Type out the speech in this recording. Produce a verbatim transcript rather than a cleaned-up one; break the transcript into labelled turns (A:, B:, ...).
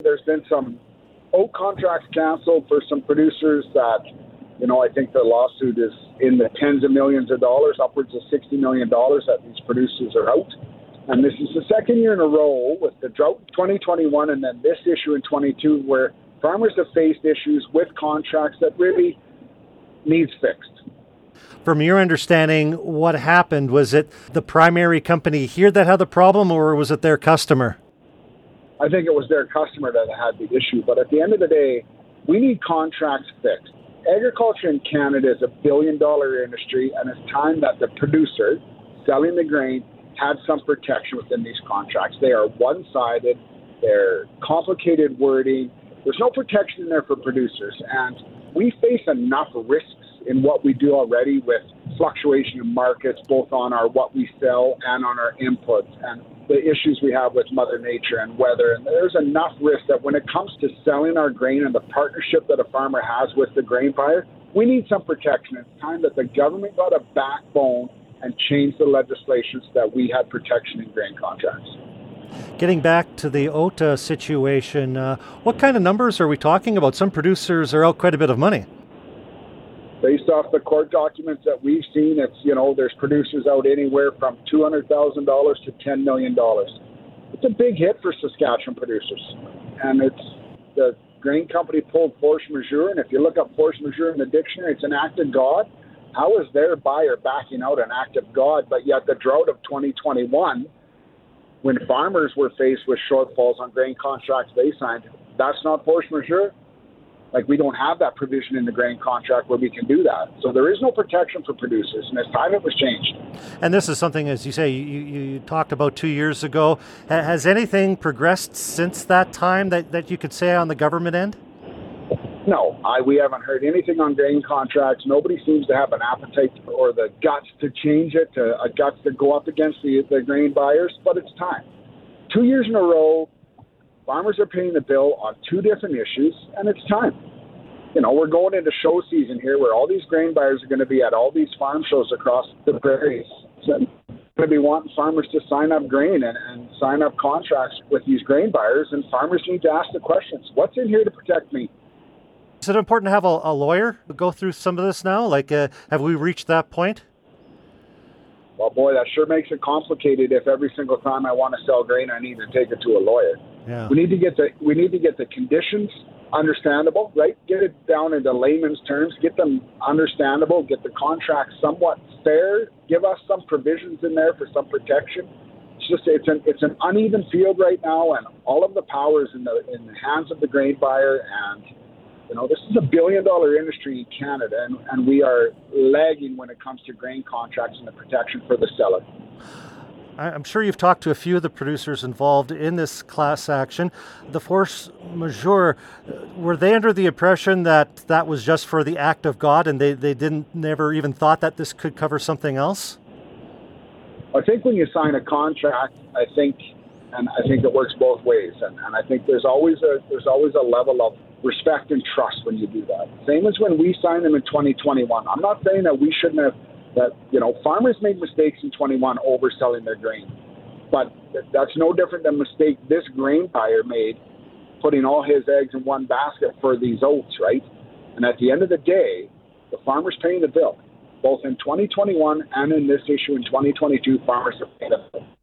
A: There's been some oat contracts canceled for some producers that, you know, I think the lawsuit is in the tens of millions of dollars, upwards of sixty million dollars that these producers are out. And this is the second year in a row with the drought in twenty twenty-one and then this issue in twenty-two where farmers have faced issues with contracts that really needs fixed.
B: From your understanding, what happened? Was it the primary company here that had the problem, or was it their customer?
A: I think it was their customer that had the issue. But at the end of the day, we need contracts fixed. Agriculture in Canada is a billion dollar industry, and it's time that the producer selling the grain had some protection within these contracts. They are one-sided. They're complicated wording. There's no protection in there for producers. And we face enough risks in what we do already with fluctuation in markets, both on our what we sell and on our inputs, and the issues we have with Mother Nature and weather. And there's enough risk that when it comes to selling our grain and the partnership that a farmer has with the grain buyer, we need some protection. It's time that the government got a backbone and changed the legislation so that we had protection in grain contracts.
B: Getting back to the O T A situation, uh, what kind of numbers are we talking about? Some producers are out quite a bit of money.
A: Based off the court documents that we've seen, it's, you know, there's producers out anywhere from two hundred thousand dollars to ten million dollars. It's a big hit for Saskatchewan producers. And it's the grain company pulled force majeure. And if you look up force majeure in the dictionary, it's an act of God. How is their buyer backing out an act of God? But yet the drought of twenty twenty-one, when farmers were faced with shortfalls on grain contracts they signed, that's not force majeure. Like, we don't have that provision in the grain contract where we can do that. So there is no protection for producers, and it's time it was changed.
B: And this is something, as you say, you, you talked about two years ago. Has anything progressed since that time that, that you could say on the government end?
A: No, I, we haven't heard anything on grain contracts. Nobody seems to have an appetite or the guts to change it, to, a guts to go up against the, the grain buyers, but it's time. Two years in a row, farmers are paying the bill on two different issues, and it's time. You know, we're going into show season here where all these grain buyers are going to be at all these farm shows across the prairies. So they're going to be wanting farmers to sign up grain and, and sign up contracts with these grain buyers, and farmers need to ask the questions, what's in here to protect me?
B: Is it important to have a, a lawyer go through some of this now? Like, uh, have we reached that point?
A: Well, boy, that sure makes it complicated if every single time I want to sell grain, I need to take it to a lawyer.
B: Yeah.
A: We need to get the we need to get the conditions understandable, right? Get it down into layman's terms, get them understandable, get the contract somewhat fair, give us some provisions in there for some protection. It's just it's an it's an uneven field right now, and all of the power is in the in the hands of the grain buyer. And you know, this is a billion dollar industry in Canada, and, and we are lagging when it comes to grain contracts and the protection for the seller.
B: I'm sure you've talked to a few of the producers involved in this class action. The force majeure, were they under the impression that that was just for the act of God, and they, they didn't never even thought that this could cover something else?
A: I think when you sign a contract, I think, and I think it works both ways, and, and I think there's always a there's always a level of respect and trust when you do that. Same as when we signed them in twenty twenty-one. I'm not saying that we shouldn't have. That, you know, farmers made mistakes in twenty-one overselling their grain. But that's no different than the mistake this grain buyer made, putting all his eggs in one basket for these oats, right? And at the end of the day, the farmer's paying the bill. Both in twenty twenty-one and in this issue in twenty twenty-two, farmers are paying the bill.